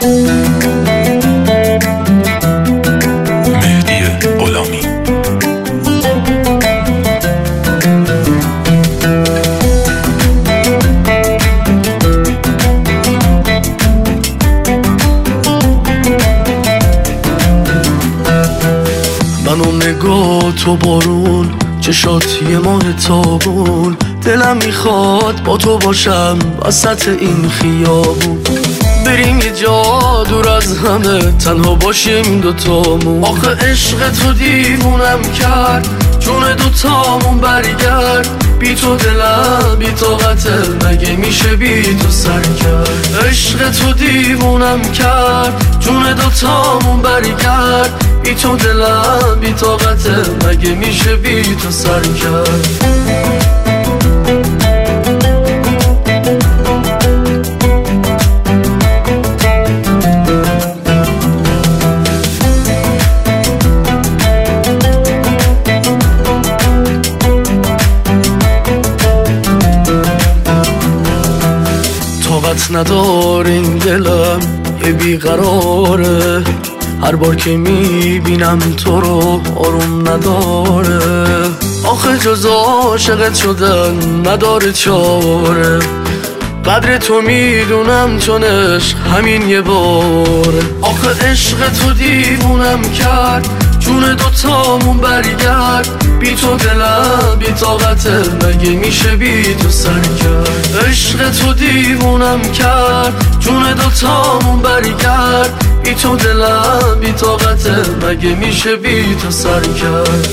مهدی غلامی. من و نگاه تو بارون، چشات یه ماه تابون، دلم میخواد با تو باشم وسط این خیابون، بریم یه جا دور از همه تنها باشیم دوتامون. آخه عشق تو دیوونم کرد، جون دوتامون برگرد، بی تو دلم بی طاقته، مگه میشه بی تو سر کرد. عشق تو دیوونم کرد، جون دوتامون برگرد، بی تو دلم بی طاقته، مگه میشه بی تو سر کرد. طاقت نداره این دلم یه بیقراره، هر بار که میبینم تو رو آروم نداره. آخه جز عاشقت شدن نداره چاره، قدر تو میدونم چون عشق همین یه باره. آخه عشق تو دیوونم کرد، جون دوتامون برگرد، بی تو دلم بی طاقته، مگه میشه بی تو سر کرد. عشق تو دیوونم کرد، جون دوتامون برگرد، بی تو دلم بی طاقته، مگه میشه بی تو سر کرد.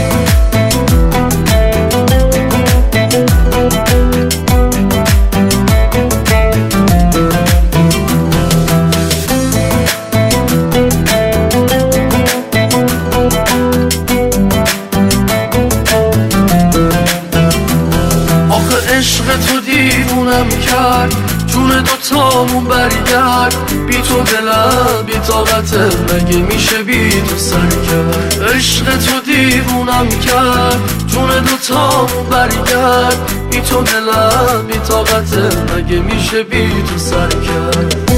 عشق تو دیوونم کرد، جون دوتامون برگرد، بی تو دلم بی طاقته، مگه میشه بی تو سر کرد. عشق تو دیوونم کرد، جون دوتامون برگرد، بی تو دلم بی طاقته، مگه میشه بی تو سر کرد.